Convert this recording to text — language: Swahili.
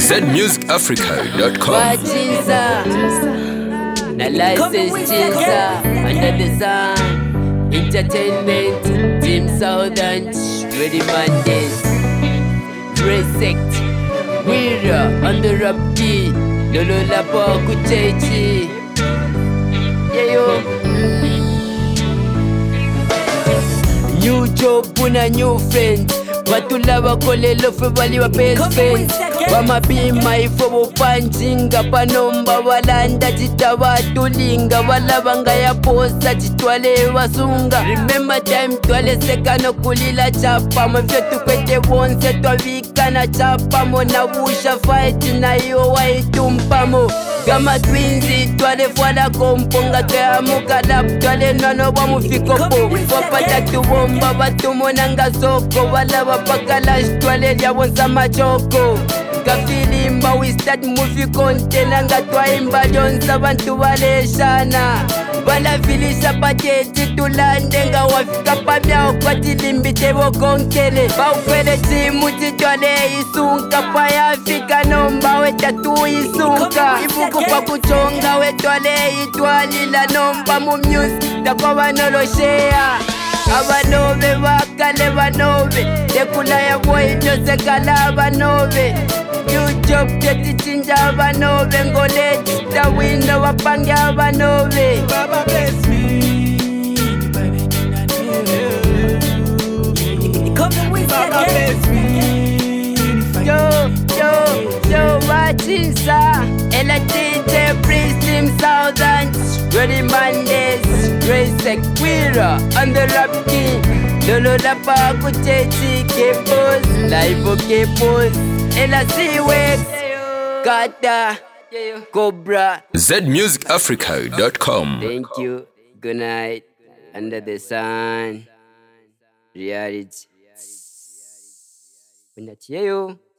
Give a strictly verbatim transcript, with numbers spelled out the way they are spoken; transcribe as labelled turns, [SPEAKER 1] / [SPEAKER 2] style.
[SPEAKER 1] Z music africa dot com.
[SPEAKER 2] Wachiza na license chiza under the sun. Entertainment Team Southern Ready Mondays. Resect Wira on the rap key. Lolo Lapo Kuchechi. Yeah yo. New job una new friend. Batulaba kolelo fe bali wa best friends. Wamabima ifo bupanjinga panomba walanda chitawatulinga walabanga ya posa chitwale wasunga. Remember time twale sekano kulila chapa mvyo tukwete wonse twavika na chapa mona wusha fight na yo waitumpamo. Gama twinzi twale fwala komponga tweamuka lap twale nano wamufiko po. Wapata tuwomba batumona nga soko walaba pakalash twale lya wonsa machoko. Kafilimba we start movie content nga twaimba lyonsa bantu baleshana. Balafilisha pateti tulande nga wafika pamyao kwa tilimbite bokonkele. Baukwele timu titwale isunka pa yafika nomba wetatu isunka. Ibuku pa kuchonga wetwale itwalila nomba mu music tako banoloshea. Abanove bakale banove dekula ya boy byose kala abanove. YouTube geti chinja abanove ngoleti ta window wapange abanove.
[SPEAKER 3] Baba bless me. Baba bless me.
[SPEAKER 2] Yo, yo, yo, Wachiza Ella D J Prism Southern Ready Mondays. Resect Wira on the rap key. Lolo Lapa Kuchechi Kepos Live Kepos Ella C-Wex Kata Cobra.
[SPEAKER 1] Z music africa dot com.
[SPEAKER 2] Thank you. Good night. Under the sun. Reality. Unachieyo.